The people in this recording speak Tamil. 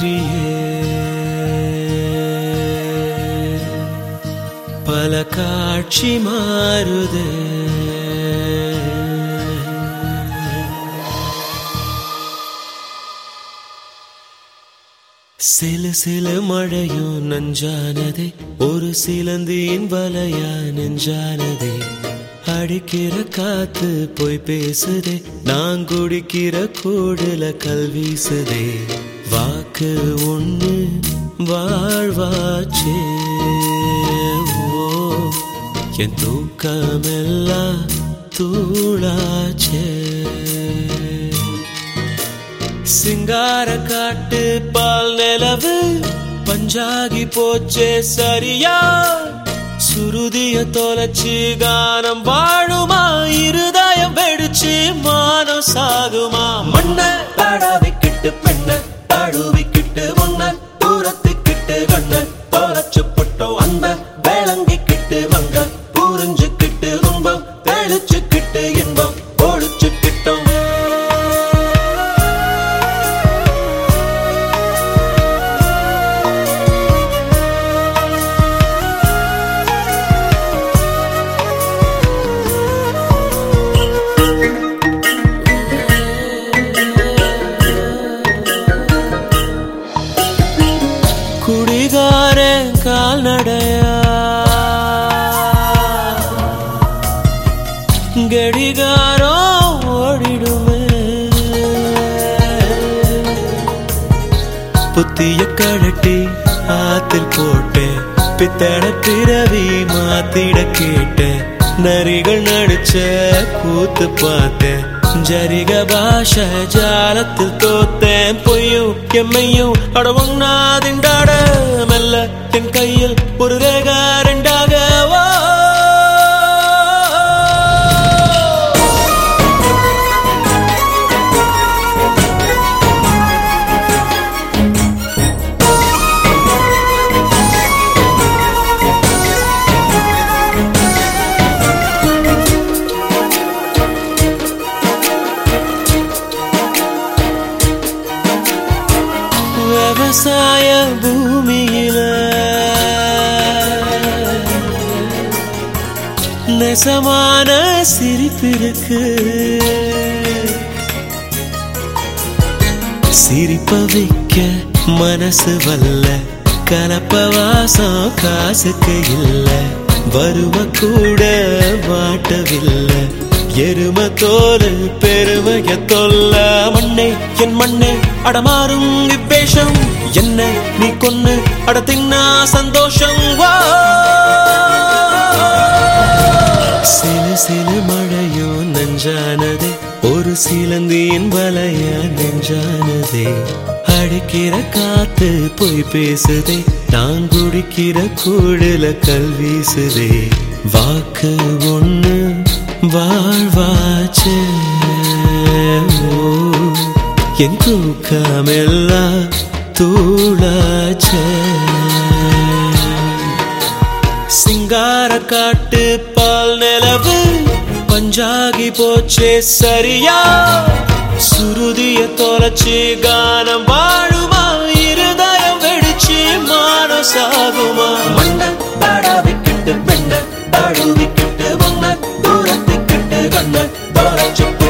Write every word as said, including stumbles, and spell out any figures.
இன்றியே பல காட்சி மாறுதே. சில சில மழையும் நஞ்சானதே, ஒரு சிலந்தியின் வலையா நெஞ்சானதே. அடிக்கிற காத்து போய் பேசுதே, நான் குடிக்கிற கூடுல கல் வீசுதே. வாக்கு ஒண்ணு வாழ்வாச்சே, ஓ என் தூக்கமெல்லாம் தூளாச்சே. சிங்கார காட்டு பால் நிலவு பஞ்சாகி போச்சே சரியா. சுருதிய தொலைச்சு கானம் வாழுமா, இருதயம் வெடிச்சு மானம் சாகுமா. மண்ண பாடாவிக்கிட்டு பெண்ண பாடுவிக்கிட்டு முன்ன தூரத்துக்கிட்டு கண்ண தொலைச்சு போட்டோம். அந்த வேளங்கிக்கிட்டு வங்க புரிஞ்சுக்கிட்டு துன்பம் தெளிச்சுக்கிட்டு இன்பம் ஒழிச்சுக்கிட்டோம். குடிகாரன் கால்நடையா கடிகாரோ ஓடிடுமே. புத்திய கழட்டி ஆத்தில் போட்டேன், பித்தட பிறவி மாத்திட கேட்டேன். நரிகள் நடிச்ச கூத்து பார்த்தேன், ஜரிக பாஷ ஜாலத்தில் தோத்தேன். பொய்யும் எம்மையும் அட ஒன்னாதிண்டாட மெல்ல என் கையில் ஒரு ரேகா ரெண்டாக. விவசாய பூமியில நெசமான சிரிப்பிருக்கு. சிரிப்ப வைக்க மனசு வல்ல, கலப்ப வாசம் காசுக்கு இல்ல. வருவ கூட வாட்டவில்லை, எரும தோல் பெருமைய தொல்ல. மண்ணே என் மண்ணே அடமாறும் இவ்வேஷம், என்ன நீ கொன்னு அட தின்னா சந்தோஷம். சில சில மழையோ நஞ்சானதே, ஒரு சிலந்தியின் வலைய நெஞ்சானதே. அடிக்கிற காத்து போய் பேசுதே, நான் குடிக்கிற கூடுல கல் வீசுதே. வாக்கு ஒண்ணு வாழ்வாச்சே, ஓ என் தூக்கமெல்லாம் தூளாச்சே. சிங்கார காட்டு பால் நிலவு பஞ்சாகி போச்சே சரியா. சுருதிய தொலைச்சு கானம் வாழுமா, இருதயம் வெடிச்சு மானம் சாகுமா. மண்ண பாடாவிக்கிட்டு பெண்ண பாடுவிக்கிட்டு முன்ன தூரத்துக்கிட்டு கண்ண தொலைச்சு